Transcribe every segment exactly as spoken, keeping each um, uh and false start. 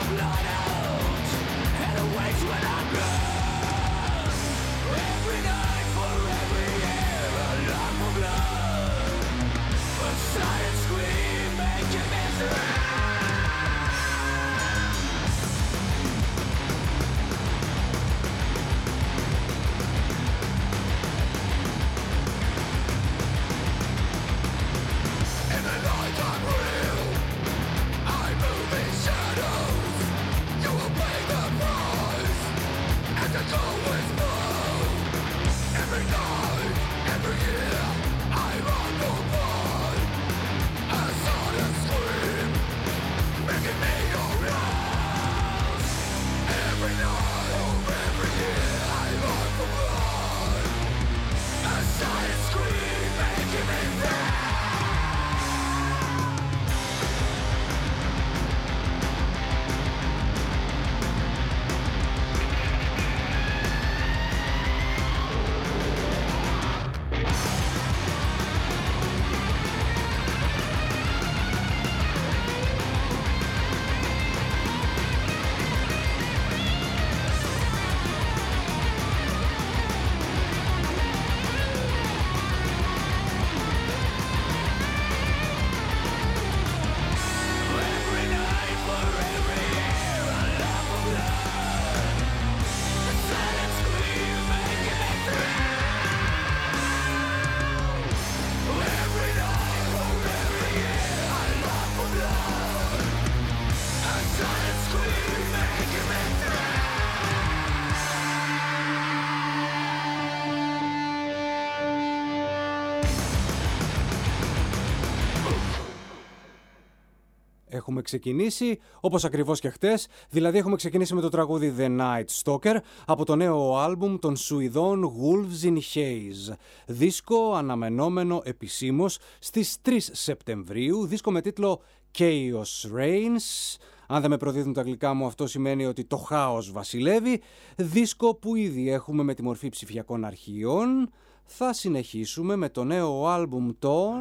Έχουμε ξεκινήσει όπως ακριβώς και χτες, δηλαδή έχουμε ξεκινήσει με το τραγούδι The Night Stalker από το νέο άλμπουμ των Σουηδών Wolves in Haze. Δίσκο αναμενόμενο επισήμως στις τρεις Σεπτεμβρίου, δίσκο με τίτλο Chaos Reigns. Αν δεν με προδίδουν τα αγγλικά μου, αυτό σημαίνει ότι το χάος βασιλεύει. Δίσκο που ήδη έχουμε με τη μορφή ψηφιακών αρχείων. Θα συνεχίσουμε με το νέο άλμπουμ των...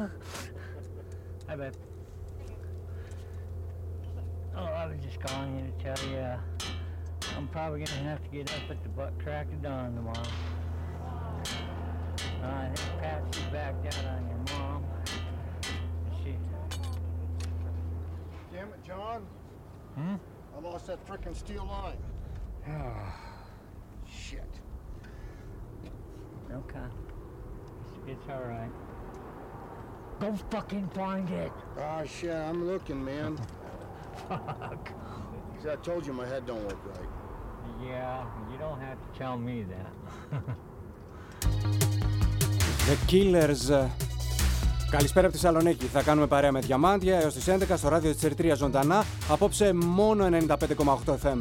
Hi, babe. Oh, I was just calling you to tell you uh, I'm probably going to have to get up at the butt crack of dawn tomorrow. Uh, I think Patsy backed out on your mom. She... Damn it, John. Hmm? I lost that frickin' steel line. Oh, shit. Okay. It's, it's all right. Go fucking find it. Ah, shit, I'm looking, man. Fuck. See, I told you my head don't work right. Yeah, you don't have to tell me that. The Killers. Καλησπέρα από τη Θεσσαλονίκη. Θα κάνουμε παρέα με διαμάντια έως τις έντεκα στο ράδιο της Ερυθρίας ζωντανά. Απόψε μόνο ενενήντα πέντε κόμμα οκτώ εφ εμ.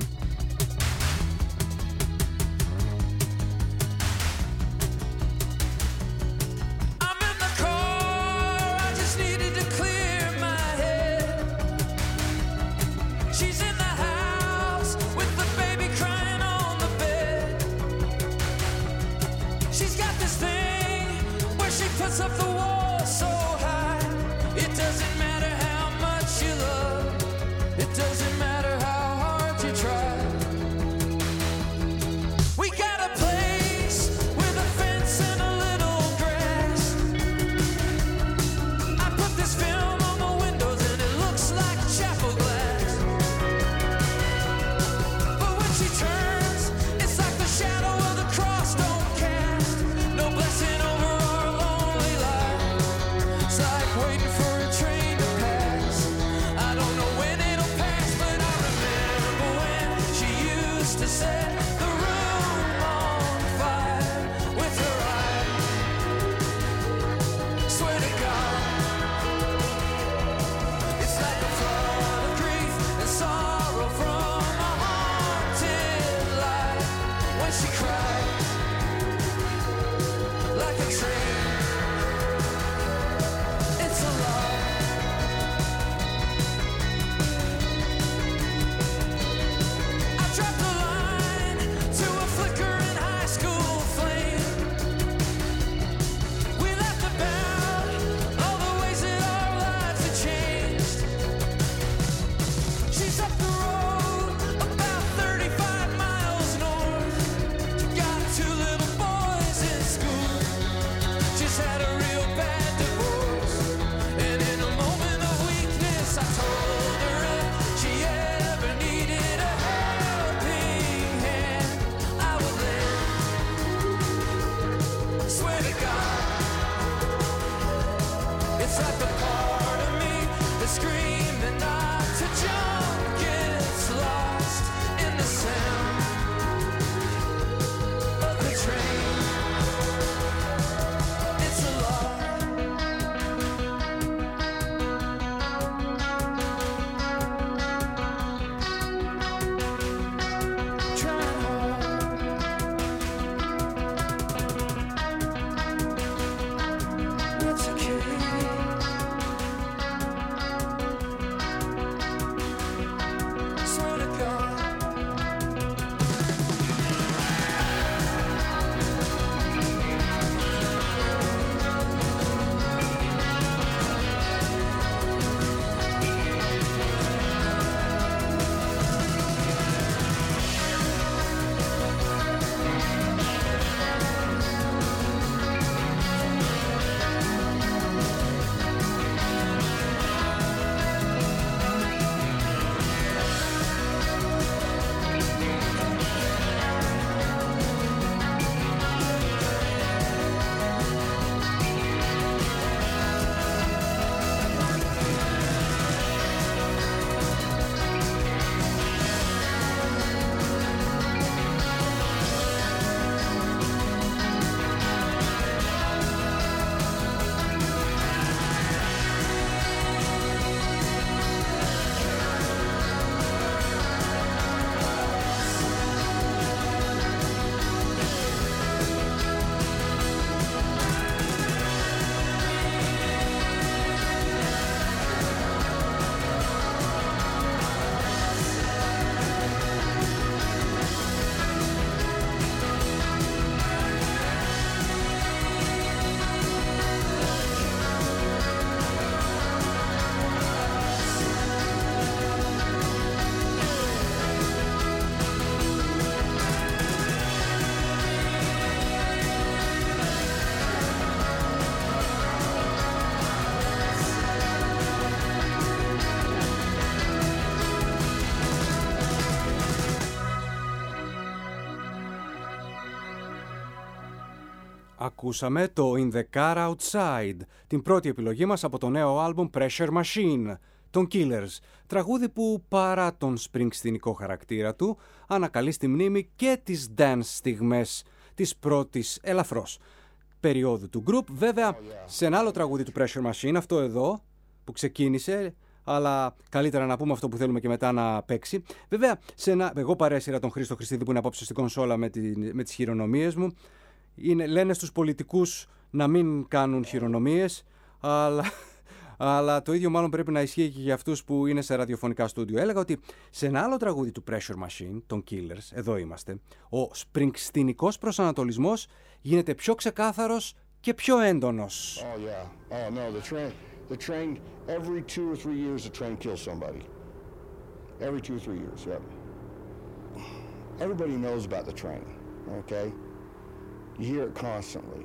Ακούσαμε το In the Car Outside, την πρώτη επιλογή μας από το νέο άλμπουμ Pressure Machine, των Killers, τραγούδι που παρά τον σπρινγκστινικό χαρακτήρα του ανακαλεί στη μνήμη και τις dance στιγμές της πρώτης ελαφρώς περίοδου του group. Βέβαια, σε ένα άλλο τραγούδι του Pressure Machine, αυτό εδώ που ξεκίνησε, αλλά καλύτερα να πούμε αυτό που θέλουμε και μετά να παίξει. Βέβαια, σε ένα, εγώ παρέσυρα τον Χρήστο Χριστίδη που είναι απόψε στην κονσόλα με, τη, με τις χειρονομίες μου. Είναι, λένε στους πολιτικούς να μην κάνουν χειρονομίες, αλλά, αλλά το ίδιο μάλλον πρέπει να ισχύει και για αυτούς που είναι σε ραδιοφωνικά στούντιο. Έλεγα ότι σε ένα άλλο τραγούδι του Pressure Machine, των Killers, εδώ είμαστε, ο σπρινγκστινικός προσανατολισμός γίνεται πιο ξεκάθαρος και πιο έντονος. Oh yeah. Oh no, the train, the train. Every two or three years, the train kills somebody. Every two or three years. Yep. Everybody knows about the train. Okay. You hear it constantly.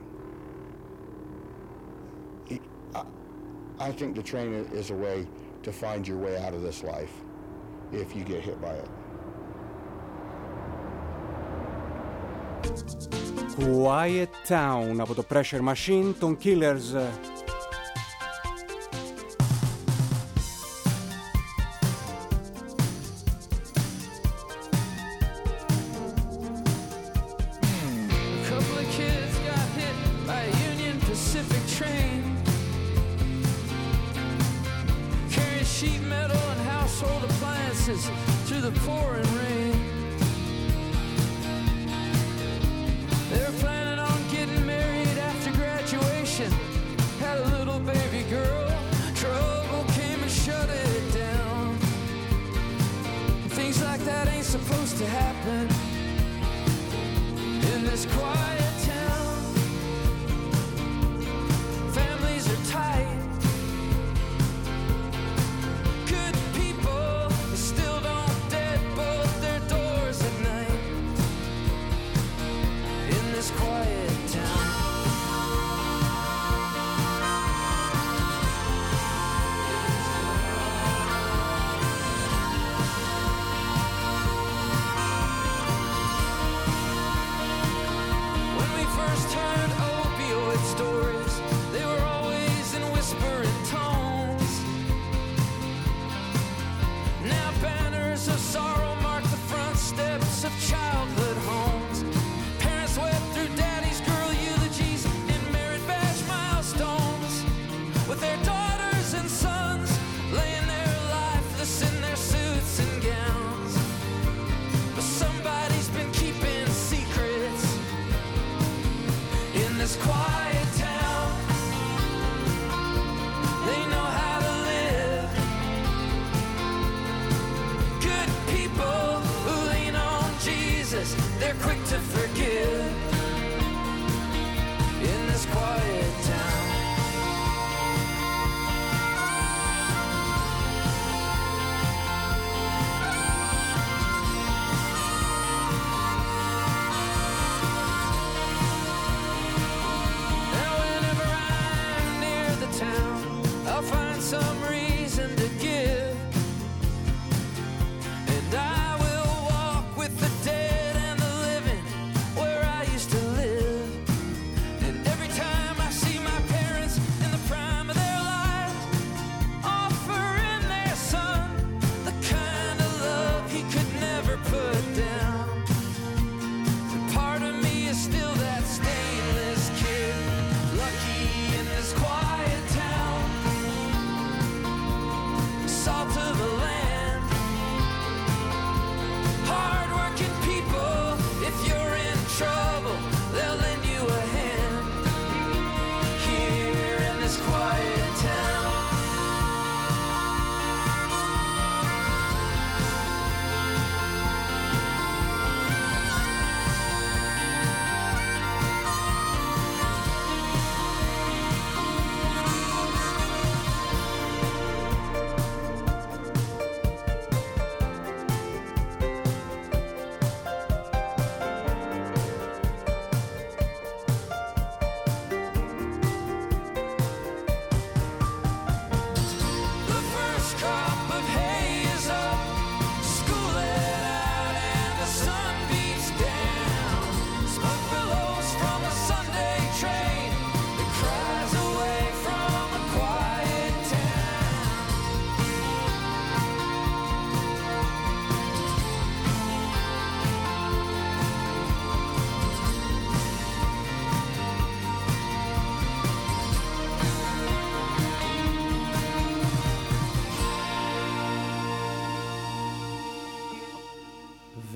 I, I think the train is a way to find your way out of this life if you get hit by it. Quiet Town από το Pressure Machine των Killers. Through the pouring rain, they're planning on getting married after graduation. Had a little baby girl, trouble came and shut it down. Things like that ain't supposed to happen in this quiet town. Families are tight.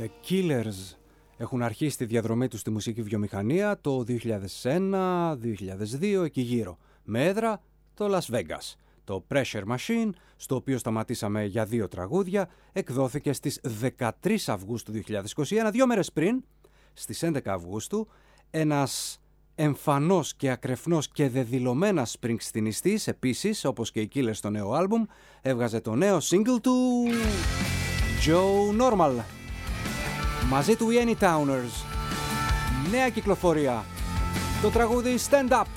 The Killers έχουν αρχίσει τη διαδρομή τους στη μουσική βιομηχανία το δύο χιλιάδες ένα δύο χιλιάδες δύο, εκεί γύρω, με έδρα το Las Vegas. Το Pressure Machine, στο οποίο σταματήσαμε για δύο τραγούδια, εκδόθηκε στις δεκατρείς Αυγούστου δύο χιλιάδες είκοσι ένα, δύο μέρες πριν, στις έντεκα Αυγούστου, ένας εμφανός και ακρεφνός και δεδηλωμένα σπριγκστινιστής, επίσης, όπως και οι Killers στο νέο άλμπουμ, έβγαζε το νέο single του Joe Normal. Μαζί του οι Anytowners. Νέα κυκλοφορία. Το τραγούδι Stand Up.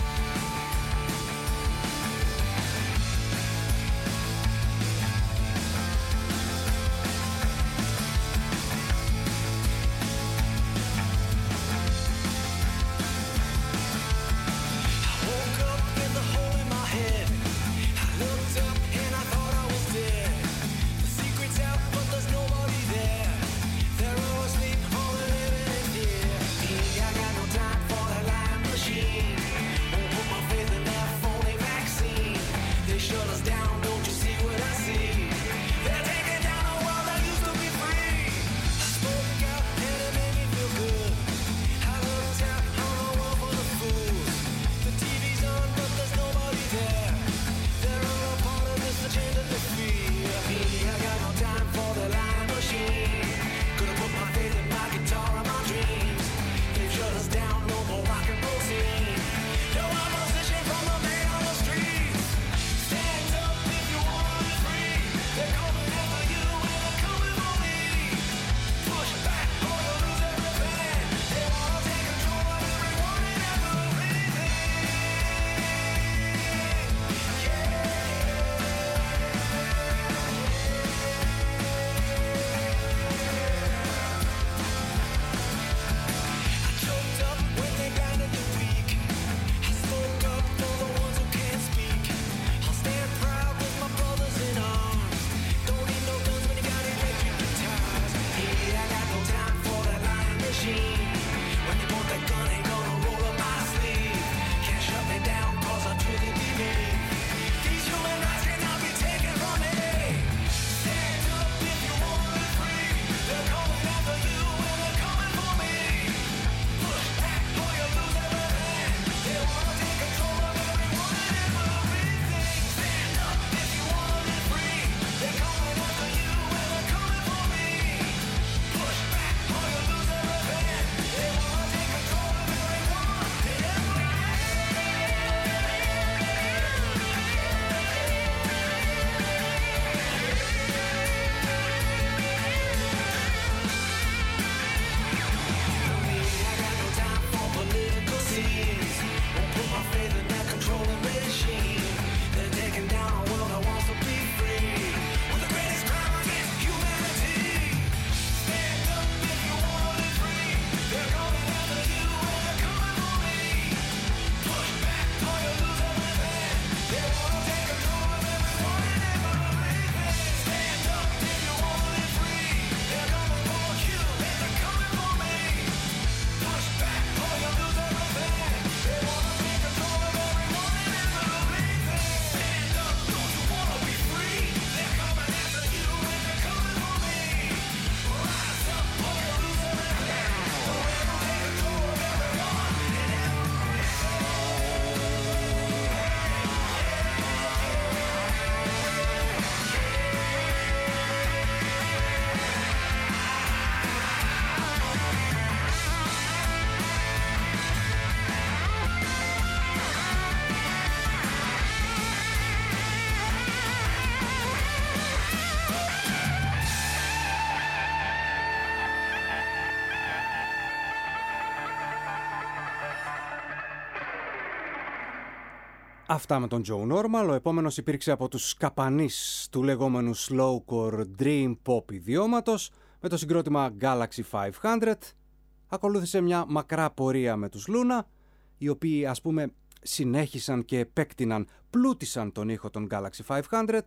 Αυτά με τον Joe Normal. Ο επόμενος υπήρξε από τους καπανείς του λεγόμενου slowcore dream pop ιδιώματος με το συγκρότημα Galaxy πεντακόσια. Ακολούθησε μια μακρά πορεία με τους Luna, οι οποίοι ας πούμε συνέχισαν και επέκτηναν, πλούτησαν τον ήχο των Galaxy πεντακόσια.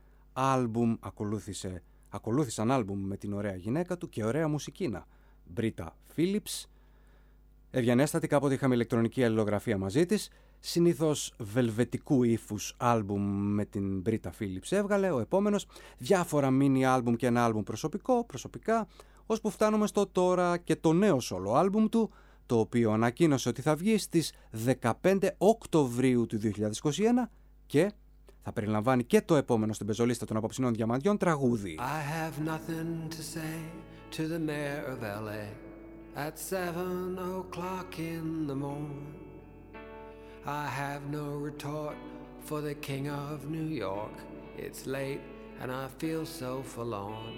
Άλμπουμ ακολούθησε, ακολούθησαν άλμπουμ με την ωραία γυναίκα του και ωραία μουσικίνα, Britta Phillips. Ευγενέστατη, κάποτε είχαμε ηλεκτρονική αλληλογραφία μαζί της. Συνήθως βελβετικού ύφους άλμπουμ με την Britta Phillips έβγαλε. Ο επόμενος διάφορα mini άλμπουμ και ένα άλμπουμ προσωπικό, προσωπικά. ώσπου φτάνουμε στο τώρα και το νέο solo άλμπουμ του, το οποίο ανακοίνωσε ότι θα βγει στις δεκαπέντε Οκτωβρίου του δύο χιλιάδες είκοσι ένα και θα περιλαμβάνει και το επόμενο στην πεζολίστα των απόψινών διαμαντιών τραγούδι. I have nothing to say to the mayor of L A at seven o'clock in the morning. I have no retort for the king of New York. It's late and I feel so forlorn.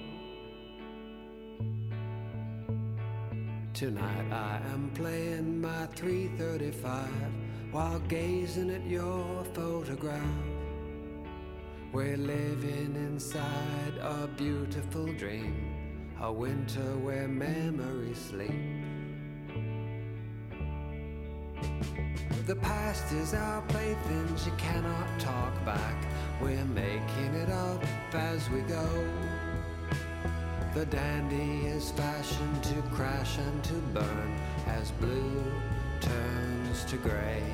Tonight I am playing my three thirty-five while gazing at your photograph. We're living inside a beautiful dream, a winter where memories sleep. The past is our playthings, you cannot talk back. We're making it up as we go. The dandy is fashioned to crash and to burn as blue turns to gray.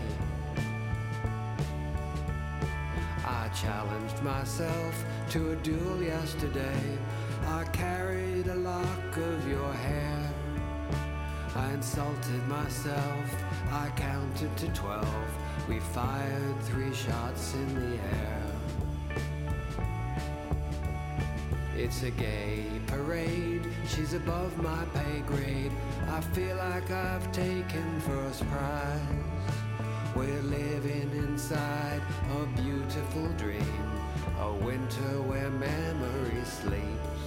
I challenged myself to a duel yesterday. I carried a lock of your hair. I insulted myself. I counted to twelve. We fired three shots in the air. It's a gay parade. She's above my pay grade. I feel like I've taken first prize. We're living inside a beautiful dream, a winter where memory sleeps.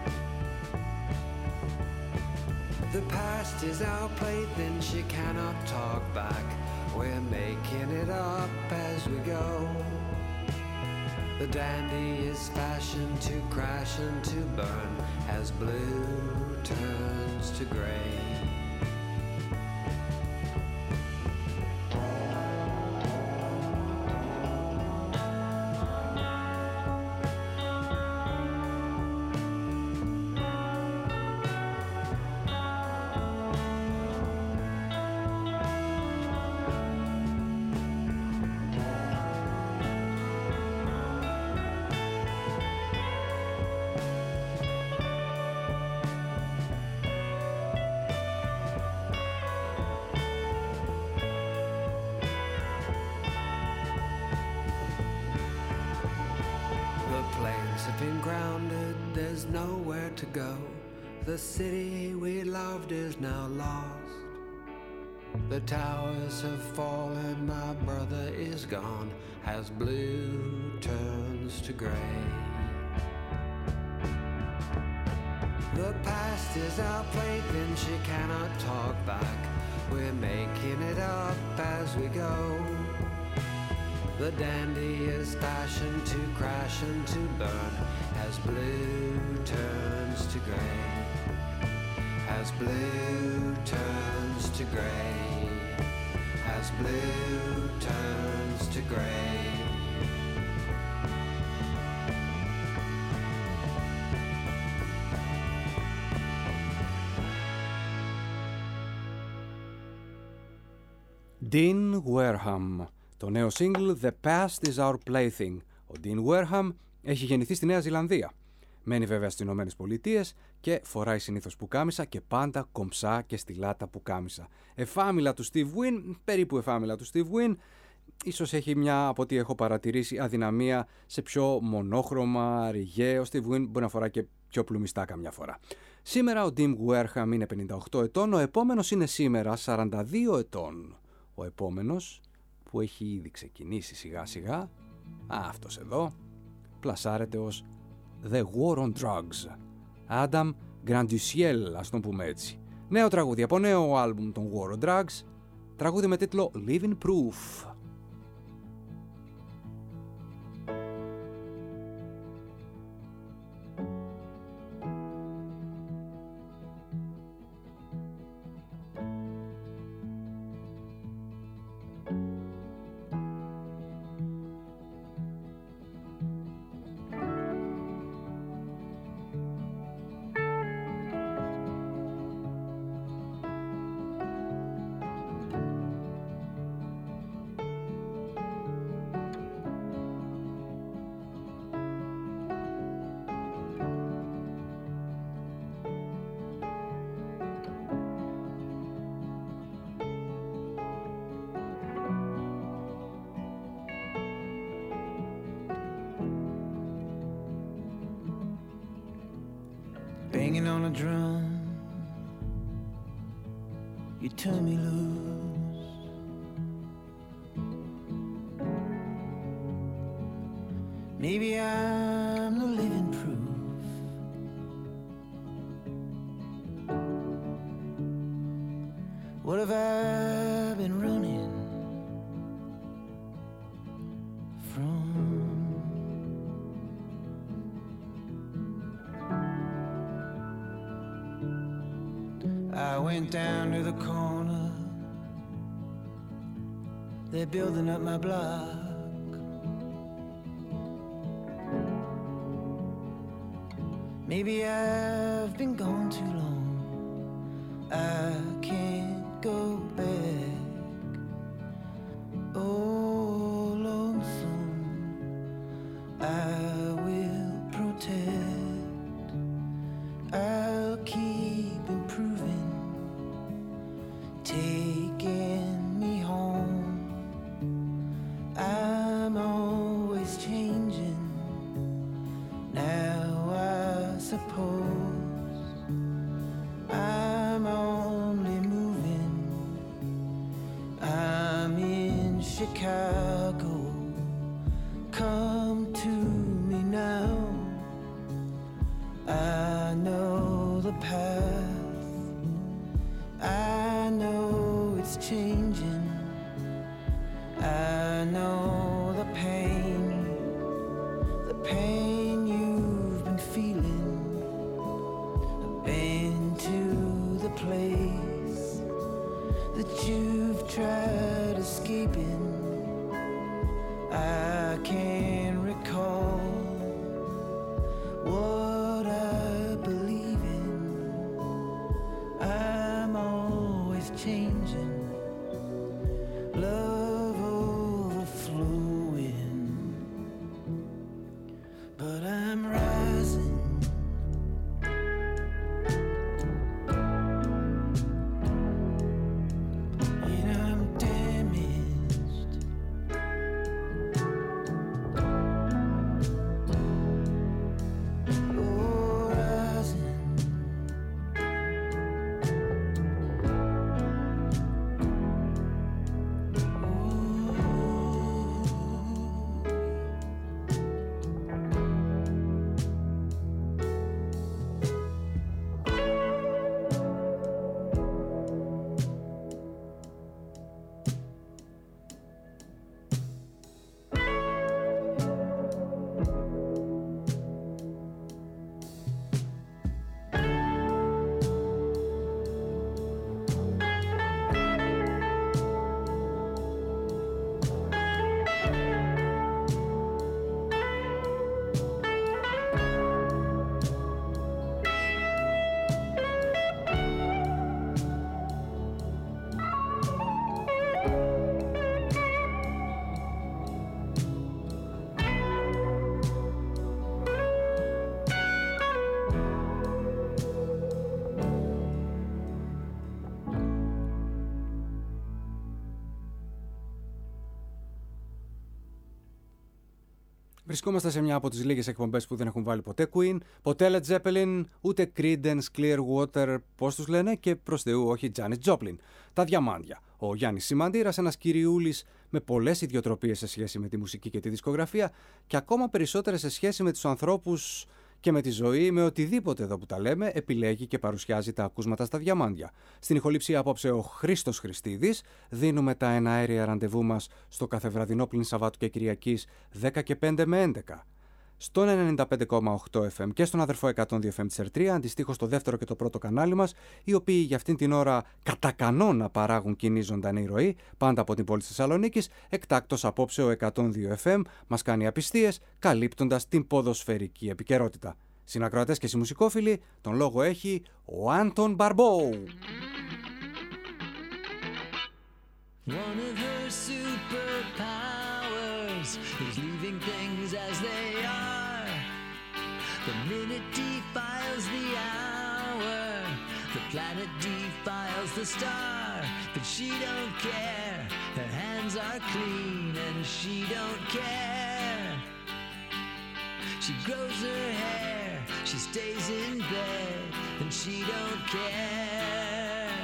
The past is our plaything, she cannot talk back. We're making it up as we go. The dandy is fashioned to crash and to burn as blue turns to gray. The city we loved is now lost. The towers have fallen, my brother is gone, as blue turns to gray. The past is our plaything, she cannot talk back. We're making it up as we go. The dandy is fashioned to crash and to burn, as blue turns to gray. As blue turns to gray, as blue turns to gray. Dean Wareham, το νέο single The Past is Our Plaything. Ο Dean Wareham έχει γεννηθεί στη Νέα Ζηλανδία. Μένει βέβαια στις Ηνωμένες Πολιτείες και φοράει συνήθως πουκάμισα και πάντα κομψά και στιλάτα πουκάμισα. Εφάμιλα του Steve Wynn, περίπου εφάμιλα του Steve Wynn, ίσως έχει μια, από ό,τι έχω παρατηρήσει, αδυναμία σε πιο μονόχρωμα, ριγέ. Ο Steve Wynn μπορεί να φορά και πιο πλουμιστά καμιά φορά. Σήμερα ο Dean Wareham είναι πενήντα οκτώ ετών, ο επόμενος είναι σήμερα σαράντα δύο ετών. Ο επόμενος που έχει ήδη ξεκινήσει σιγά σιγά, α, αυτός εδώ, πλασάρεται ως The War on Drugs. Adam Granduciel, ας τον πούμε έτσι. Νέο τραγούδι από νέο άλμπουμ των War on Drugs, τραγούδι με τίτλο Living Proof. banging on a drum. You turn me loose. Maybe I'm the living proof. What have I been running from? I went down to the corner. They're building up my block. Maybe I've been gone too long. I can't go back. Oh, lonesome, I will protect. I'll keep improving, taking me home. I'm always changing. Now I suppose I'm only moving. I'm in Chicago. Come to me now. I know the path. I know it's changing. I know the pain, the pain you've been feeling. I've been to the place that you've tried escaping. I can't recall what I believe in. I'm always changing. Love overflowing. But I'm rising. And I'm damaged. Oh, rising. Βρισκόμαστε σε μια από τις λίγες εκπομπές που δεν έχουν βάλει ποτέ Queen, ποτέ Led Zeppelin, ούτε Creedence, Clearwater, πώς τους λένε, και προς Θεού όχι Janis Joplin. Τα διαμάντια. Ο Γιάννης Σιμαντήρας, ένας κυριούλης με πολλές ιδιοτροπίες σε σχέση με τη μουσική και τη δισκογραφία και ακόμα περισσότερες σε σχέση με τους ανθρώπους και με τη ζωή, με οτιδήποτε εδώ που τα λέμε, επιλέγει και παρουσιάζει τα ακούσματα στα διαμάντια. Στην ηχολήψη απόψε ο Χρήστος Χριστίδης, δίνουμε τα εναέρια ραντεβού μας στο καθεβραδινό πλην Σαββάτου και Κυριακής δέκα και πέντε με έντεκα. Στον ενενήντα πέντε κόμμα οκτώ εφ εμ και στον αδερφό εκατόν δύο εφ εμ της Ερτρία, αντιστοίχως το δεύτερο και το πρώτο κανάλι μας, οι οποίοι για αυτήν την ώρα κατά κανόνα παράγουν κοινή ζωντανή ροή, πάντα από την πόλη της Θεσσαλονίκης. Εκτάκτος απόψε ο εκατόν δύο εφ εμ μας κάνει απιστίες, καλύπτοντας την ποδοσφαιρική επικαιρότητα. Συνακροατές και συμμουσικόφιλοι, τον λόγο έχει ο Άντων Μπαρμπόου. One of her superpowers is leaving things as they are. The minute defiles the hour, the planet defiles the star. But she don't care, her hands are clean and she don't care. She grows her hair, she stays in bed, and she don't care.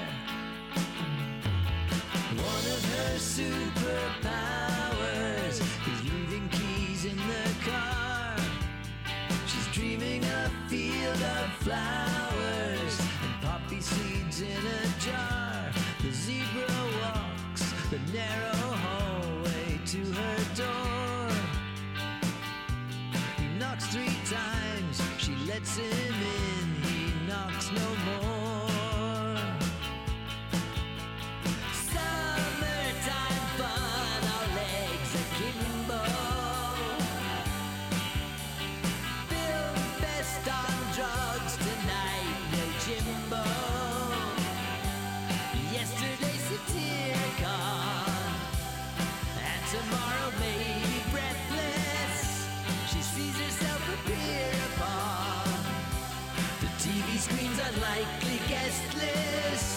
One of her superpowers is leaving keys in the car. She's dreaming a field of flowers and poppy seeds in a jar. The zebra walks the narrow hallway to her door. He knocks three times, she lets him in, he knocks no more. Summertime fun, our legs akimbo. Film best on drugs tonight, no Jimbo. Yesterday Satyricon, and tomorrow maybe Breathless. She sees herself appear upon the T V screen's unlikely guest list.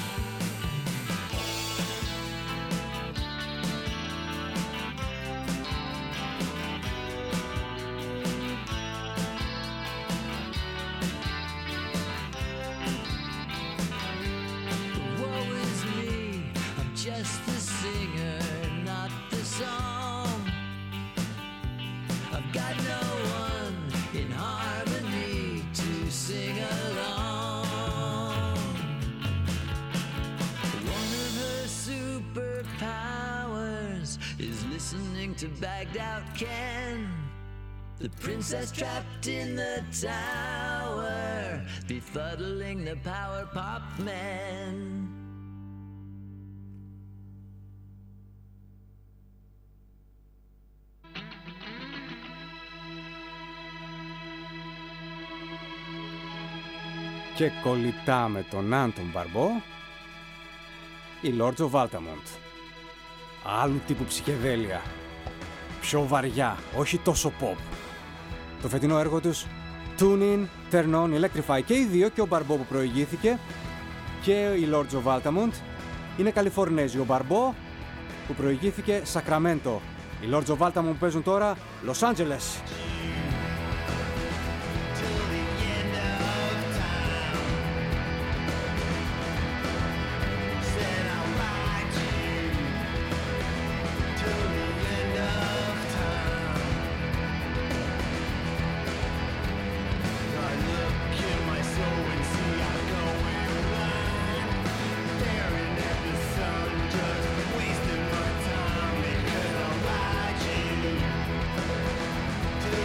Woe is me, I'm just the singer, not the song. I've got no one in harmony to sing along. One of her superpowers is listening to Bagged Out Ken. The princess trapped in the tower, befuddling the power pop men. Και κολλητά με τον Άντων Μπαρμπό, η Lords of Altamont. Άλλου τύπου ψυχεδέλεια. Πιο βαριά, όχι τόσο pop. Το φετινό έργο τους, Tune In, Turn On, Electrify, και οι δύο, και ο Μπαρμπό που προηγήθηκε και η Lords of Altamont, είναι Καλιφορνέζοι. Ο Μπαρμπό που προηγήθηκε Sacramento. Οι Lords of Altamont που παίζουν τώρα Los Angeles. Till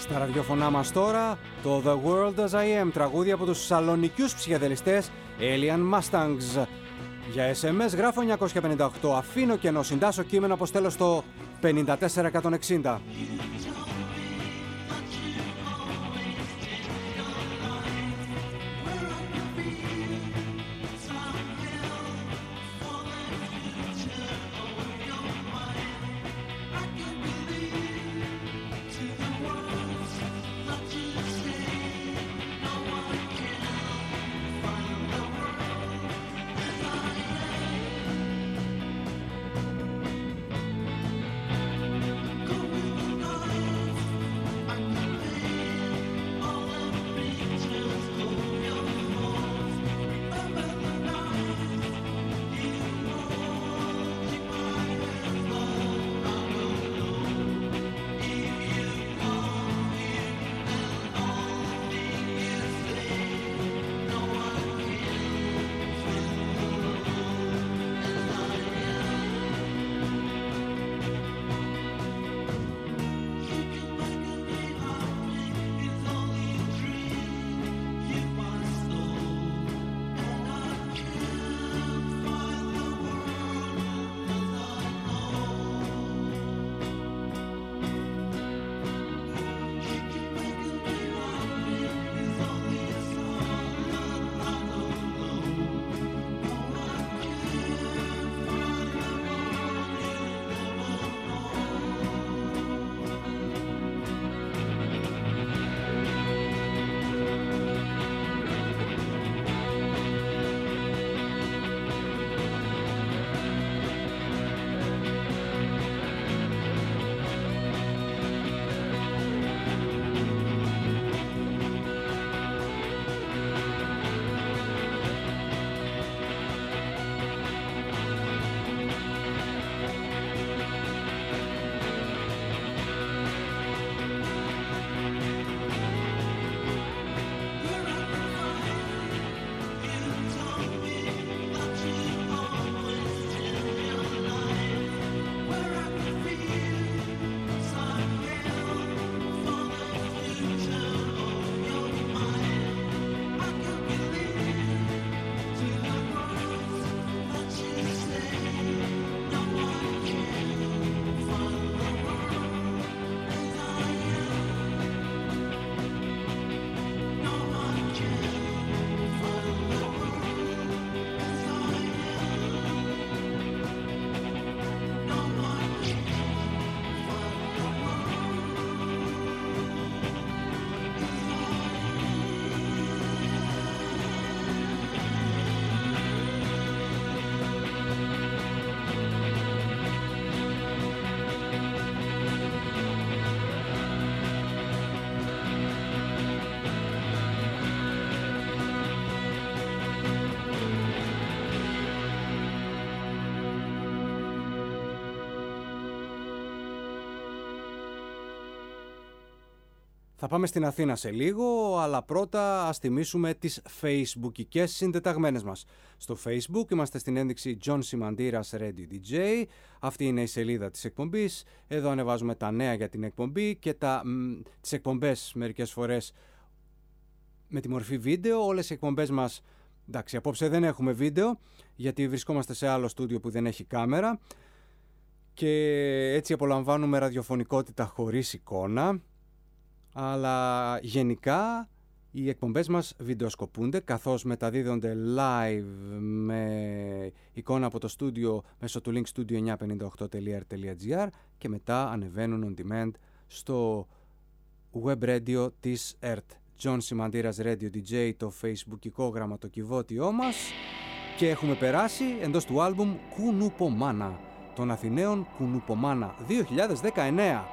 Στα ραδιοφωνά μας τώρα το The World As I Am, τραγούδι από τους σαλονικιούς ψυχεδελιστές Alien Mustangs. Για ες εμ ες γράφω εννιακόσια πενήντα οκτώ, αφήνω κενό, συντάσσω κείμενο, αποστέλω στο πενήντα τέσσερα εκατόν εξήντα. Θα πάμε στην Αθήνα σε λίγο, αλλά πρώτα ας θυμίσουμε τις facebookικές συντεταγμένες μας. Στο Facebook είμαστε στην ένδειξη John Simantiras Radio ντι τζέι. Αυτή είναι η σελίδα της εκπομπής. Εδώ ανεβάζουμε τα νέα για την εκπομπή και τα, μ, τις εκπομπές μερικές φορές με τη μορφή βίντεο. Όλες οι εκπομπές μας, εντάξει, απόψε δεν έχουμε βίντεο, γιατί βρισκόμαστε σε άλλο στούντιο που δεν έχει κάμερα και έτσι απολαμβάνουμε ραδιοφωνικότητα χωρίς εικόνα. Αλλά γενικά οι εκπομπές μας βιντεοσκοπούνται καθώς μεταδίδονται live με εικόνα από το στούντιο μέσω του link studio εννιακόσια πενήντα οκτώ τελεία αρ τελεία τζι άρ και μετά ανεβαίνουν on demand στο web radio της ΕΡΤ. John Simantiras Radio ντι τζέι, το facebookικό γραμματοκιβώτιό μας, και έχουμε περάσει εντός του άλμπουμ Κουνουπομάνα των Αθηναίων Κουνουπομάνα δύο χιλιάδες δεκαεννέα.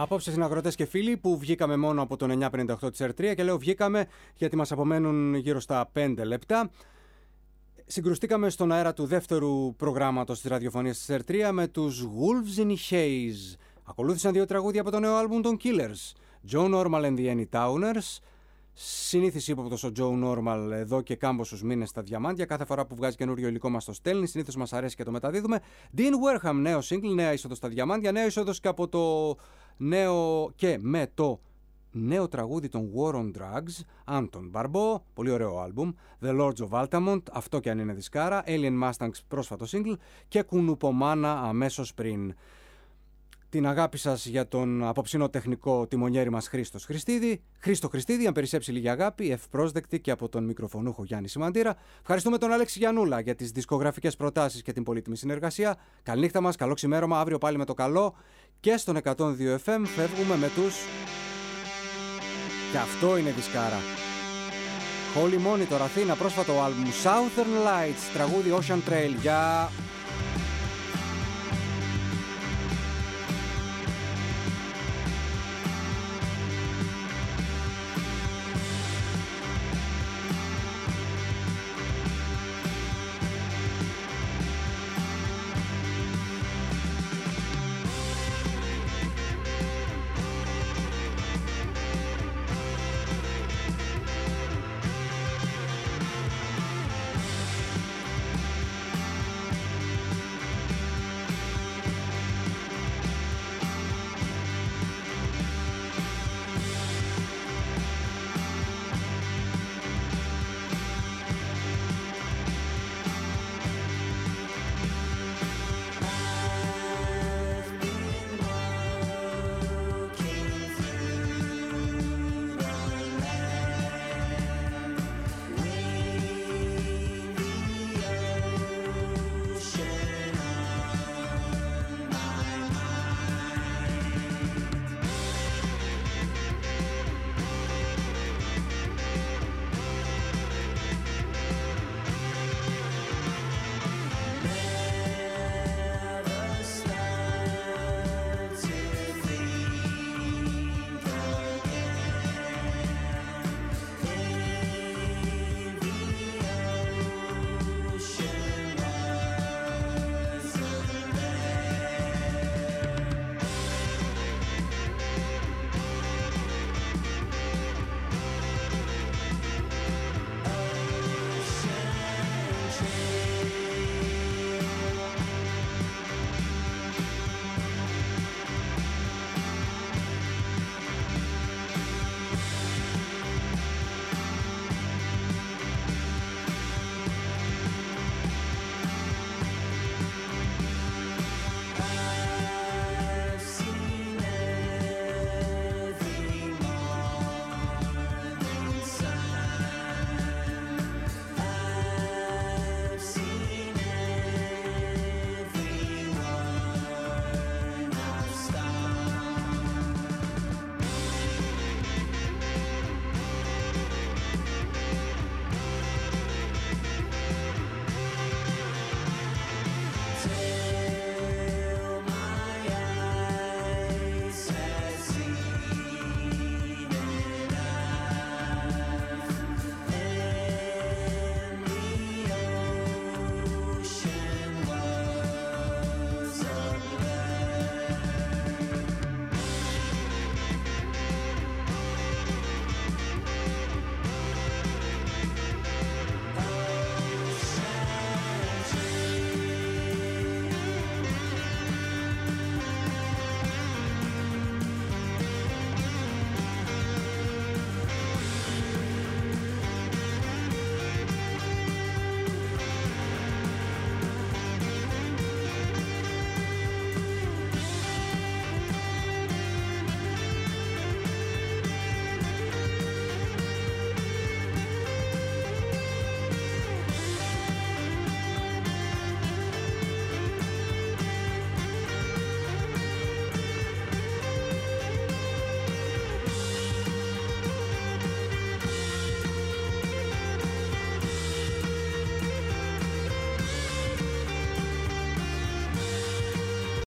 Απόψε συναγροτές και φίλοι που βγήκαμε μόνο από τον εννιά πενήντα οκτώ της ερ τρία και λέω βγήκαμε γιατί μας απομένουν γύρω στα πέντε λεπτά. Συγκρουστήκαμε στον αέρα του δεύτερου προγράμματος της ραδιοφωνίας της ερ τρία με τους Wolves in Haze. Ακολούθησαν δύο τραγούδια από το νέο άλμπουμ των Killers, Joe Normal and the Anytowners. Συνήθις ύποπτος ο Joe Normal εδώ και κάμποσους μήνες στα διαμάντια. Κάθε φορά που βγάζει καινούριο υλικό μας το στέλνει. Συνήθως μας αρέσει και το μεταδίδουμε. Dean Wareham, νέο single, νέα είσοδος στα διαμάντια. Νέο είσοδος και από το νέο και με το νέο τραγούδι των War on Drugs, Anton Barbeau, πολύ ωραίο άλμπουμ. The Lords of Altamont, αυτό και αν είναι δισκάρα. Alien Mustangs, πρόσφατο single. Και Κουνουπομάνα αμέσως πριν. Την αγάπη σας για τον απόψινο τεχνικό τιμονιέρη μας Χρήστος Χριστίδη. Χρήστο Χριστίδη, αν περισσέψει λίγη αγάπη, ευπρόσδεκτη και από τον μικροφωνούχο Γιάννη Σιμαντήρα. Ευχαριστούμε τον Αλέξη Γιαννούλα για τις δισκογραφικές προτάσεις και την πολύτιμη συνεργασία. Καληνύχτα μας, καλό ξημέρωμα, αύριο πάλι με το καλό. Και στον εκατόν δύο εφ εμ φεύγουμε με τους... Και αυτό είναι δισκάρα. Holy Monitor, Αθήνα, πρόσφατο άλμπουμ Southern Lights, τραγούδι Ocean Trail. Για...